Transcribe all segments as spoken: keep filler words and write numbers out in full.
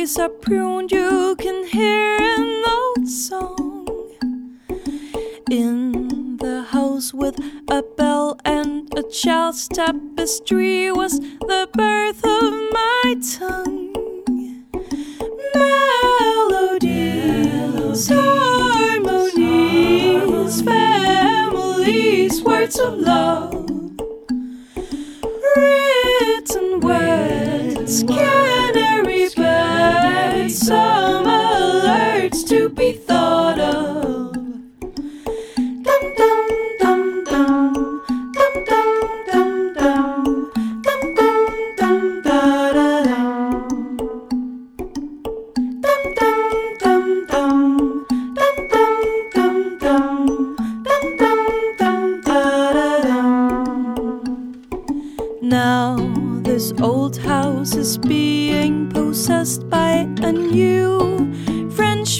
trees are pruned, you can hear an old song. In the house with a bell and a child's tapestry was the birth of my tongue. Melodies, harmonies, families, words of love, written words, canary birds, some alerts to be thought of. Dum dum dum dum, dum dum dum dum, dum dum dum da da dum. Dum dum dum dum, dum dum dum dum, dum dum dum da da dum. Now this old house is being possessed by a new French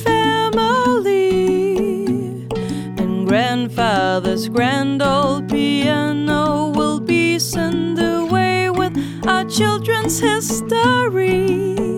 family, and grandfather's grand old piano will be sent away with our children's history.